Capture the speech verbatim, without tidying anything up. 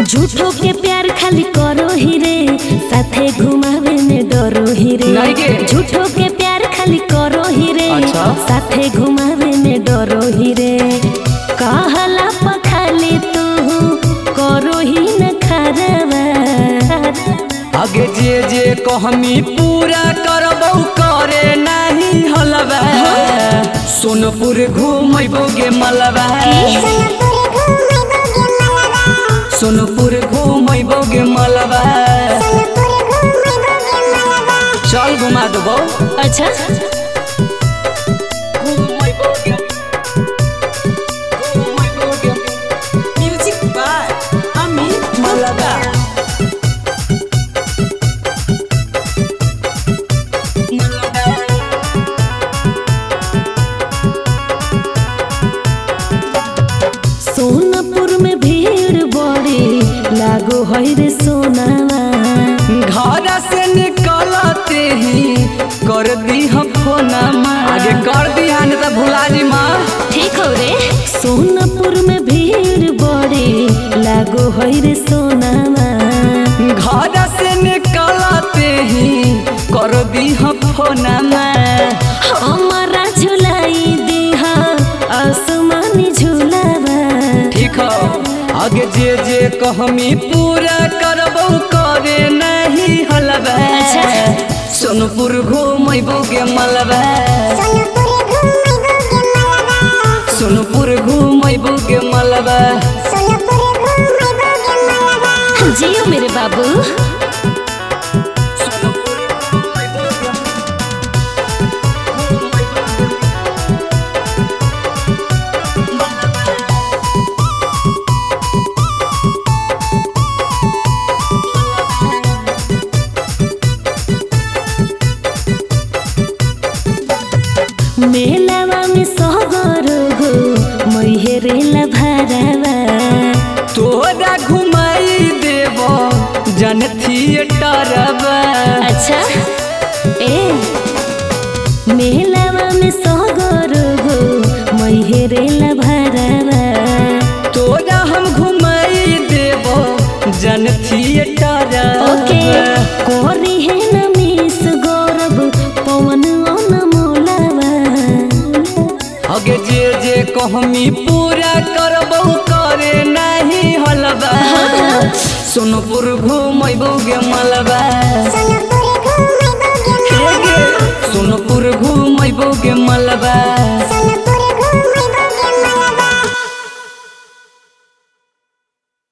झूठो के प्यार खाली करो ही रे, साथे घुमावे में डरो ही रे। झूठो के प्यार खाली करो ही रे, अच्छा? साथे घुमावे में डरो ही रे। कहला पखाली तू करो ही न खरवा, आगे जे जे कहमी पूरा करबौ करे नहीं हलवा। सोनपुर घूमैबोगे मलबा, सोनपुर घूमैबोगे मलबा। चल घुमा देबो। अच्छा म्यूजिक बाय अमित मलबा। सोनपुर में भीड़ बड़ी लागो है रे सोनावा। घर से निकलते ही कर दी हम फोनमा, आगे कर दी हन त भुला जी माँ। ठीक हो रे। सोनपुर में भीड़ बड़ी लागो है रे सोनावा। घर से निकलते ही कर दी हम फोनमा। हमारा झुलाई दीहा आसमानी झूलावा। ठीक हो आगे जे जे कहमी पूरा करबौ करे नहीं हलवा। अच्छा सोनपुर घूमैबोगे मलबा, सोनपुर घूमैबोगे मलबा। जियो मेरे बाबू। मेलावा में सहगर हो मैहरेला भरावा। तोरा घुमाई देबो जन थिएटरवा। अच्छा ए मेलावा में सहगर हो मैहरेला भरावा। तोरा हम घुमाई देबो जन थिएटरवा। ओके कोरी है न मिस गौरव पवन अनमोलावा। आगे जे जे कहमी पूरा करबौ करे नहीं हलवा। सोनपुर घूमैबोगे मलबा।